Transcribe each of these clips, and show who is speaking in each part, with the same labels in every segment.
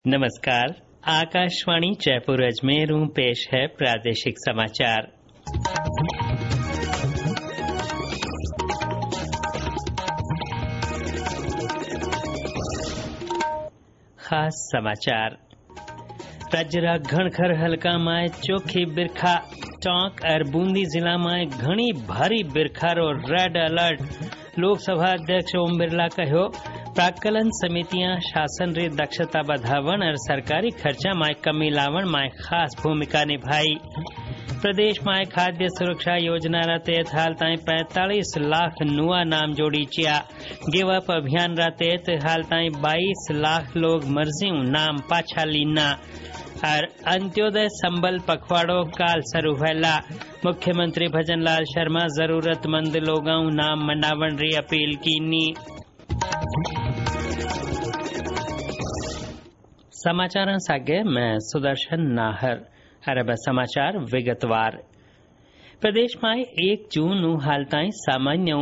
Speaker 1: नमस्कार। आकाशवाणी जयपुर अजमेर पेश है प्रादेशिक समाचार। खास समाचार। राज्य घणखर हल्का में चोखी बिरखा, टोंक और बूंदी जिला में घणी भारी बिरखारो रेड अलर्ट। लोकसभा अध्यक्ष ओम बिरला कहो, प्राक्कलन समितियां शासन री दक्षता बढ़ावण और सरकारी खर्चा में कमी लावण में खास भूमिका निभाई। प्रदेश में खाद्य सुरक्षा योजना रा तहत हाल ताईं 45 लाख नुआ नाम जोड़ी चिया। गिव अप अभियान रा तहत हाल ताईं 22 लाख लोग मर्जियों नाम पाछा लीना। और अंत्योदय संबल पखवाड़ो काल शुरू भैला। मुख्यमंत्री भजन लाल शर्मा जरूरतमंद लोगों नाम मनावण री अपील कीनी। समाचार सागे मैं सुदर्शन नाहर। अरब समाचार विगतवार। प्रदेश में 1 जून हाल ताईं सामान्य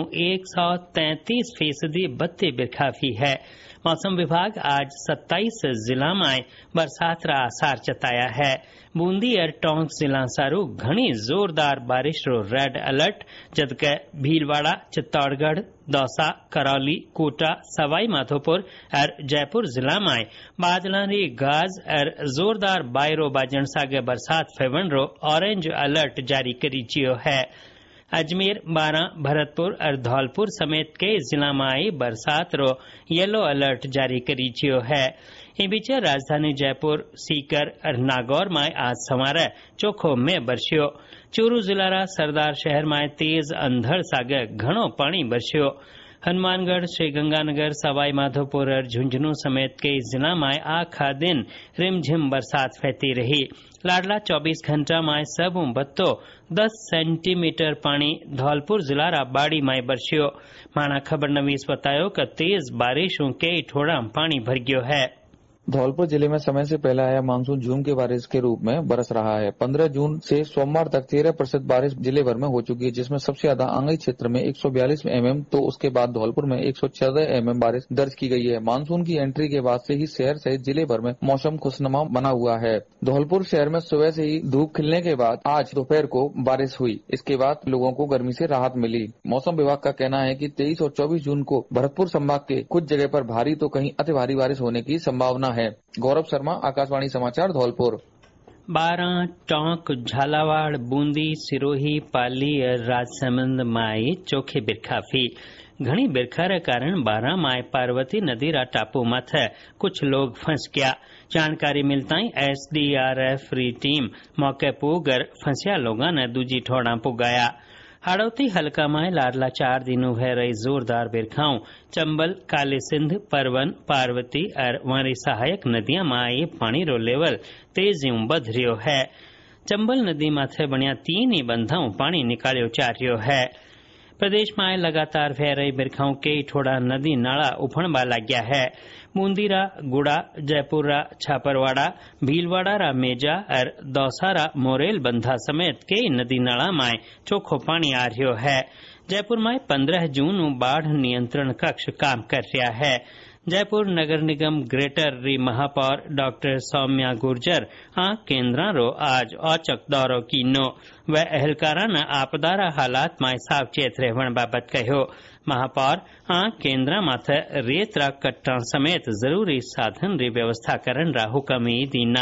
Speaker 1: 133% बत्ती बिरखाफी है। मौसम विभाग आज 27 जिला में बरसात रा आसार जताया है। बूंदी और टोंक जिला सारू घनी जोरदार बारिश रो रेड अलर्ट, जबकि भीलवाड़ा, चित्तौड़गढ़, दौसा, करौली, कोटा, सवाई माधोपुर और जयपुर जिला में बादलों री गाज और जोरदार बायरो बाजण सागे बरसात फेवण रो ऑरेंज अलर्ट जारी करी जियो है। अजमेर, बारां, भरतपुर और धौलपुर समेत कई जिला में आई बरसात रो येलो अलर्ट जारी करी जियो है। इन बीच राजधानी जयपुर, सीकर और नागौर में आज सवारे चोखो में बरस्यो। चूरू जिला रा सरदार शहर में तेज अंधड़ सागे घणो पानी बरस्यो। हनुमानगढ़, श्रीगंगानगर, सवाई माधोपुर और झुंझुनू समेत कई जिला में आखा दिन रिमझिम बरसात फैती रही। लाडला 24 घंटा में सब बत्तो 10 सेंटीमीटर पानी धौलपुर जिला रा बाड़ी में बरस्यो। माना खबर नवीस बतायो कि तेज बारिशों कई ठोड़ा पानी भर गयो है।
Speaker 2: धौलपुर जिले में समय से पहले आया मानसून जून के बारिश के रूप में बरस रहा है। 15 जून से सोमवार तक 13% बारिश जिले भर में हो चुकी है, जिसमें सबसे ज्यादा आंगई क्षेत्र में 142 mm, तो उसके बाद धौलपुर में 114 mm बारिश दर्ज की गई है। मानसून की एंट्री के बाद से ही शहर सहित जिले भर में मौसम खुशनुमा बना हुआ है। धौलपुर शहर में सुबह से ही धूप खिलने के बाद आज दोपहर को बारिश हुई। इसके बाद लोगों को गर्मी से राहत मिली। मौसम विभाग का कहना है कि 23 और 24 जून को भरतपुर संभाग के कुछ जगह पर भारी तो कहीं अति भारी बारिश होने की संभावना है। गौरव शर्मा, आकाशवाणी समाचार, धौलपुर।
Speaker 1: बारां, टोंक, झालावाड़, बूंदी, सिरोही, पाली और राजसमंद में चोखे बिरखाफी। घनी बिरखा रे कारण बारां में पार्वती नदी रा टापू माथे कुछ लोग फंस गया। जानकारी मिलता ही SDRF री टीम मौके पुगर फंसिया लोगों ने दूजी ठोड़ा पुगाया। हाड़ौती हल्का में लाडला 4 दिनों है रही जोरदार बिरखाओं चंबल, काली सिंध, परवन, पार्वती और वारी सहायक नदियां में आई पानी रो लेवल तेजियों बढ़ रियो है। चंबल नदी माथे बनिया 3 ही बंधाओं पानी निकालियो जा रियो है। प्रदेश में लगातार भय रही बिरखाओं कई ठोड़ा नदी नाला उफणबा लाग्या है। बूंदीरा, गुड़ा, जयपुरा, छापरवाड़ा, भीलवाड़ा रा मेजा और दौसारा मोरेल बंधा समेत कई नदी नाला में चोखो पानी आ रह्यो है। जयपुर में 15 जून बाढ़ नियंत्रण कक्ष काम कर रहा है। जयपुर नगर निगम ग्रेटर री महापौर डॉक्टर सौम्या गुर्जर केंद्रा रो आज औचक दौरो कीनो। वह अहलकारा न आपदारा हालात में सावचेत रहवन बाबत कहो। महापौर केंद्रा माथे रेत रा कट्टा समेत जरूरी साधन री व्यवस्था करन रा हुक्म दीना।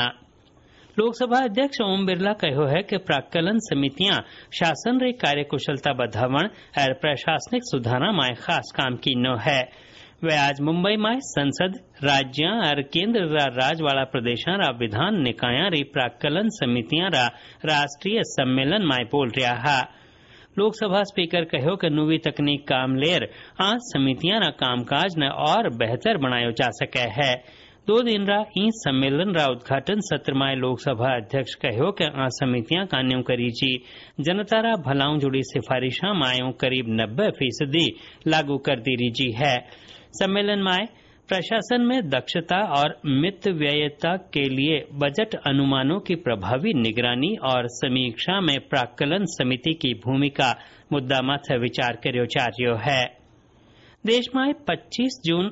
Speaker 1: लोकसभा अध्यक्ष ओम बिरला कहो है कि प्राक्कलन समितियां शासन री कार्यकुशलता बढ़ावण और प्रशासनिक सुधारा में खास काम कीनो है। वे आज मुंबई में संसद, राज्य और केंद्र राज वाला प्रदेशा रा विधान निकाया री प्राक्कलन समितियां रा राष्ट्रीय सम्मेलन में बोल रहा है। लोकसभा स्पीकर कहो कि नवी तकनीक काम लेर समितियां रा कामकाज ने और बेहतर बनायो जा सके है। 2 दिन रा सम्मेलन रा उद्घाटन सत्र में लोकसभा अध्यक्ष कहो कि समितियां कान्यों करी जी जनता रा भलाओं जुड़ी सिफारिशा मायों करीब 90% लागू कर दी रही है। सम्मेलन में प्रशासन में दक्षता और मित व्ययता के लिए बजट अनुमानों की प्रभावी निगरानी और समीक्षा में प्राक्कलन समिति की भूमिका मुद्दा माथे विचार कर्यो जा रह्यो है। देश में 25 जून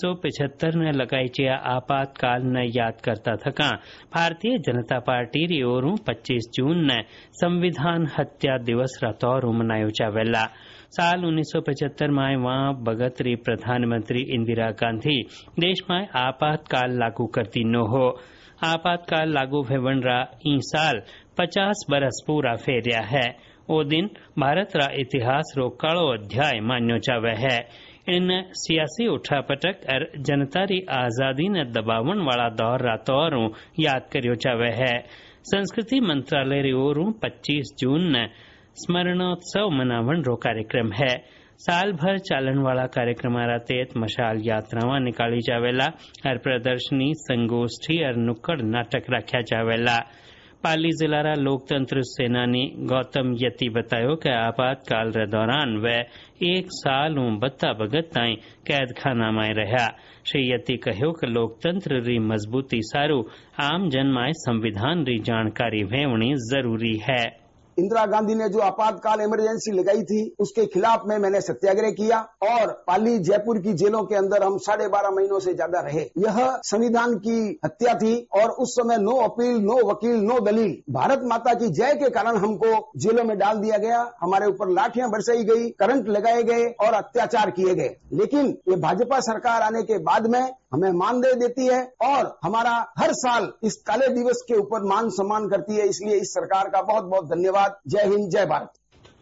Speaker 1: 1975 ने लगाई आपातकाल ने याद करता थका भारतीय जनता पार्टी री ओरू 25 जून ने संविधान हत्या दिवस रा तौर मनायो जावेला। साल 1975 में वहां भगत री प्रधानमंत्री इंदिरा गांधी देश में आपातकाल लागू करती न हो। आपातकाल लागू भेवन रा ई साल 50 बरस पूरा फेरिया है। ओ दिन भारत रा इतिहास रो कालो अध्याय मान्यो जावे है। इन सियासी उठापटक और जनता री आजादी ने दबावन वाला दौर रा तौर याद करियो जावे है। संस्कृति मंत्रालय री ओरू 25 जून ने स्मरणोत्सव मनावन रो कार्यक्रम है। साल भर चालन वाला कार्यक्रम तेत मशाल यात्रावां निकाली जावेला और प्रदर्शनी, संगोष्ठी और नुक्कड़ नाटक रखा जावेला। पाली जिला रा लोकतंत्र सेनानी गौतम यती बतायो कि आपातकाल रे दौरान वे 1 साल बत्ता भगत ताई कैद खाना में रहा। श्री यती कहो कि लोकतंत्र री मजबूती सारू आम जन में संविधान री जानकारी भेवणी जरूरी है।
Speaker 3: इंदिरा गांधी ने जो आपातकाल इमरजेंसी लगाई थी उसके खिलाफ में मैंने सत्याग्रह किया और पाली जयपुर की जेलों के अंदर हम 12.5 महीनों से ज्यादा रहे। यह संविधान की हत्या थी और उस समय नो अपील, नो वकील, नो दलील, भारत माता की जय के कारण हमको जेलों में डाल दिया गया। हमारे ऊपर लाठियां बरसाई गई, करंट लगाए गए और अत्याचार किए गए। लेकिन ये भाजपा सरकार आने के बाद में हमें मानदेय देती है और हमारा हर साल इस काले दिवस के ऊपर मान सम्मान करती है। इसलिए इस सरकार का बहुत बहुत धन्यवाद। जय हिंद, जय भारत।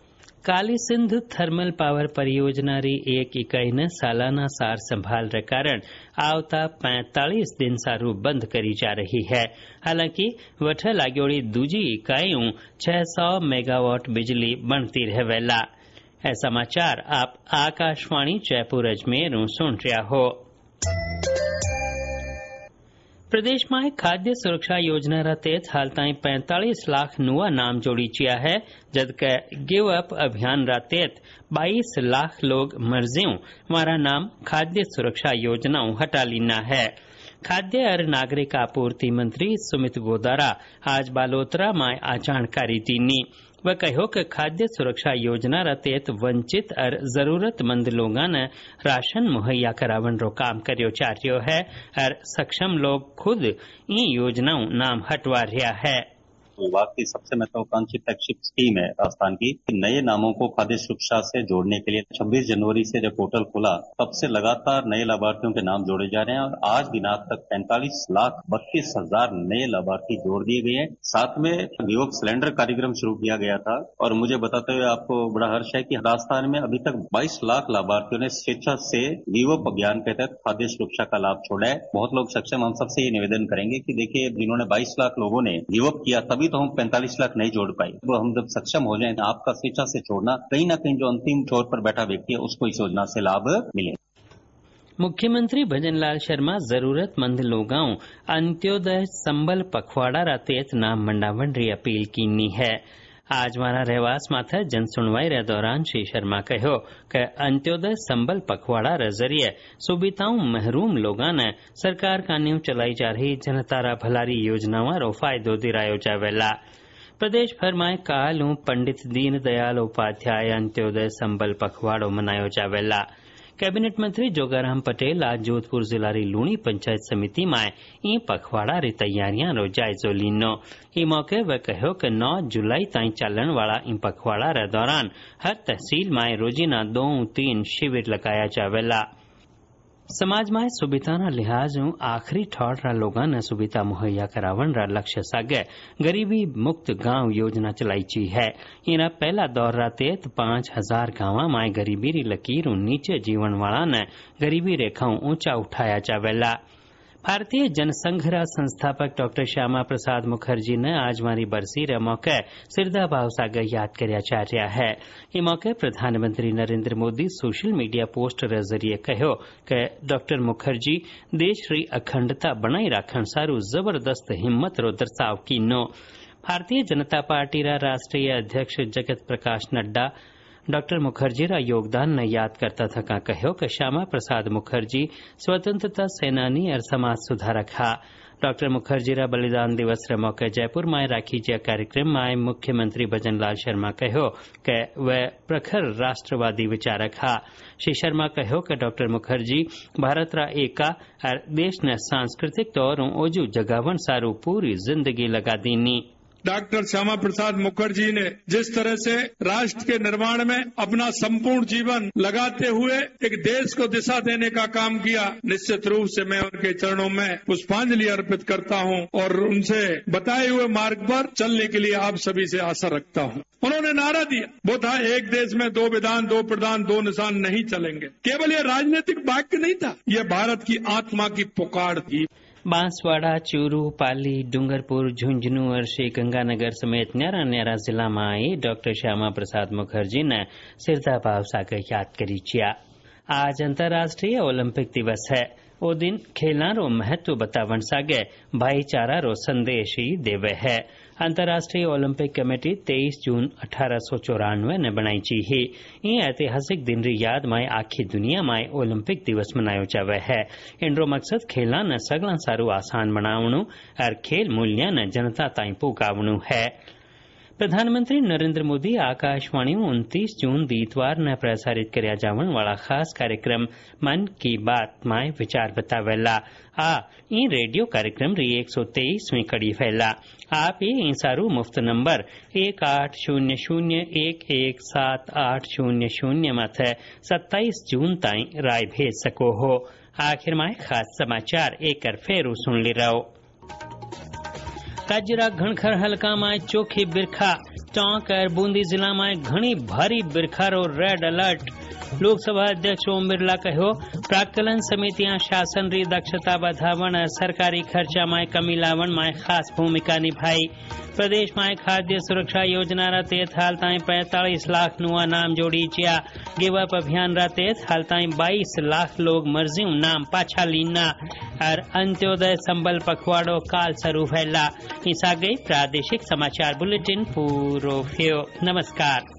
Speaker 1: काली सिंध थर्मल पावर परियोजना री एक इकाई ने सालाना सार संभाल रे कारण आवता 45 दिन सारू बंद करी जा रही है। हालांकि वठ लागोड़ी दूजी इकाइयों 600 मेगावाट बिजली बनती रहेला। ऐ समाचार आप आकाशवाणी जयपुर अजमेर सुन रहा हो। प्रदेश में खाद्य सुरक्षा योजना रा तहत हाल ताई 45 लाख नुआ नाम जोड़ी चिया है, जबकि गिव अप अभियान रा तहत 22 लाख लोग मर्जियों मारा नाम खाद्य सुरक्षा योजनाओं हटा लीना है। खाद्य और नागरिक आपूर्ति मंत्री सुमित गोदारा आज बालोतरा में आ जानकारी दीनी। वह कहो कि खाद्य सुरक्षा योजना रा तहत वंचित और जरूरतमंद लोगों ने राशन मुहैया करावन रो काम करियो जा रह्यो है और सक्षम लोग खुद इन योजनाओं नाम हटवा रहा है।
Speaker 4: विभाग की सबसे महत्वाकांक्षी फ्लैगशिप स्कीम है राजस्थान की। नए नामों को खाद्य सुरक्षा से जोड़ने के लिए 26 जनवरी से जब पोर्टल खुला तब से लगातार नए लाभार्थियों के नाम जोड़े जा रहे हैं और आज दिनांक तक 45,32,000 नए लाभार्थी जोड़ दिए गए हैं। साथ में गिवअप सिलेंडर कार्यक्रम शुरू किया गया था और मुझे बताते हुए आपको बड़ा हर्ष है कि राजस्थान में अभी तक 22 लाख लाभार्थियों ने स्वेच्छा से गिवअप अभियान के तहत खाद्य सुरक्षा का लाभ छोड़ा है। बहुत लोग सक्षम, हम सबसे ये निवेदन करेंगे कि देखिए जिन्होंने 22 लाख लोगों ने गिवअप किया तभी तो हम 45 लाख नहीं जोड़ पाए। तो हम जब सक्षम हो जाए आपका स्वेच्छा से छोड़ना, कहीं ना कहीं जो अंतिम छोर पर बैठा व्यक्ति है उसको इस योजना से लाभ मिले।
Speaker 1: मुख्यमंत्री भजनलाल शर्मा जरूरतमंद लोगों अंत्योदय संबल पखवाड़ा रा तहत नाम मंडावन री अपील कीनी है। आज मारा रहवास माथे जन सुनवाई रे दौरान श्री शर्मा कहो कि अंत्योदय संबल पखवाड़ा रे जरिए सुविधाओं महरूम लोगों ने सरकार का न्यू चलाई जा रही जनता रा भलारी योजनाओं रो फायदो दिरायो जावेला। प्रदेश भर में काल पंडित दीनदयाल उपाध्याय अंत्योदय संबल पखवाड़ो मनायो जावेला। कैबिनेट मंत्री जोगाराम पटेल आज जोधपुर जिला री लूणी पंचायत समिति में ई पखवाड़ा री तैयारियां रो जायजो लीनो। ई मौके वे कहो कि 9 जुलाई ताई चलन वाला ई पखवाड़ा रे दौरान हर तहसील में रोजीना 2-3 शिविर लगाया जावेला। समाज में सुविधा लिहाज आखिरी ठौर रा लोगों ने सुविधा मुहैया करावन रा लक्ष्य सागे गरीबी मुक्त गांव योजना चलाई ची है। इना पहला दौर रा तहत 5000 गांव में गरीबी री लकीर नीचे जीवन वाला ने गरीबी रेखाओं ऊंचा उठाया जावेला। भारतीय जनसंघ रा संस्थापक डॉक्टर श्यामा प्रसाद मुखर्जी ने आज मारी बरसी रे मौके श्रद्धा भाव सागर याद करया जा रहा है। ई मौके प्रधानमंत्री Narendra Modi social media post रे जरिए कहो कि डॉक्टर मुखर्जी देश री अखंडता बनाई राखण सारू जबरदस्त हिम्मत रो दर्शाव कीनो। भारतीय जनता पार्टी रा राष्ट्रीय अध्यक्ष जगत प्रकाश नड्डा डॉक्टर मुखर्जी रा योगदान ने याद करता था कहो कि श्यामा प्रसाद मुखर्जी स्वतंत्रता सेनानी और समाज सुधारक हा। डॉक्टर मुखर्जी रा बलिदान दिवस रे मौके जयपुर में राखी जा कार्यक्रम में मुख्यमंत्री भजनलाल शर्मा कहो कि वे प्रखर राष्ट्रवादी विचारक हा। श्री शर्मा कहो कि डॉक्टर मुखर्जी भारत रा एका और देश ने सांस्कृतिक तौर ओजू जगावन सारू पूरी जिंदगी लगा दीनी।
Speaker 5: डॉक्टर श्यामा प्रसाद मुखर्जी ने जिस तरह से राष्ट्र के निर्माण में अपना संपूर्ण जीवन लगाते हुए एक देश को दिशा देने का काम किया, निश्चित रूप से मैं उनके चरणों में पुष्पांजलि अर्पित करता हूं और उनसे बताए हुए मार्ग पर चलने के लिए आप सभी से आशा रखता हूं। उन्होंने नारा दिया, वो था एक देश में दो विधान, दो प्रधान, दो निशान नहीं चलेंगे। केवल ये राजनीतिक वाक्य नहीं था, ये भारत की आत्मा की पुकार थी।
Speaker 1: बांसवाड़ा, चूरू, पाली, डूंगरपुर, झुंझुनू और श्रीगंगानगर समेत न्यारा जिला में आई डॉक्टर श्यामा प्रसाद मुखर्जी ने श्रद्धा भाव सागर याद करी छिया। आज अंतर्राष्ट्रीय ओलंपिक दिवस है। ओ दिन खेलां रो महत्व बतावन सागे भाईचारा रो संदेश ही देवे है। अंतर्राष्ट्रीय ओलंपिक कमेटी 23 जून 1894 ने बनाई ची ही। ये ऐतिहासिक दिन री याद में आखी दुनिया में ओलंपिक दिवस मनायो जावे है। इनरो मकसद खेला न सगला सारू आसान बनावणु और खेल मूल्य न जनता ताई पुगावणु है। प्रधानमंत्री नरेंद्र मोदी आकाशवाणी 29 जून इतवार ने प्रसारित कर्या जावन वाला खास कार्यक्रम मन की बात में विचार बतावेला। ई रेडियो कार्यक्रम री 123वीं कड़ी फैला। आप ये सारू मुफ्त नंबर 1800117800 माथे 27 जून ताई राय भेज सको हो। आखिर में खास समाचार एक फेरू सुन ली रहो। राज्य घणखर हल्का में चोखी बिरखा, टोंक और बूंदी जिला में घनी भारी बिरखा रो रेड अलर्ट। लोकसभा अध्यक्ष ओम बिरला कहो, प्राक्कलन समितियां शासन री दक्षता बढ़ावन और सरकारी खर्चा में कमी लावन में खास भूमिका निभाई। प्रदेश में खाद्य सुरक्षा योजना रा तहत हाल ताई 45 लाख नुआ नाम जोड़ी चिया। गिव अप अभियान रा तहत हाल ताई 22 लाख लोग मर्जियों नाम पाछा लीना और अंत्योदय संबल पखवाड़ो काल शुरू फैला। इसा गई प्रादेशिक समाचार बुलेटिन पूरो थियो। नमस्कार।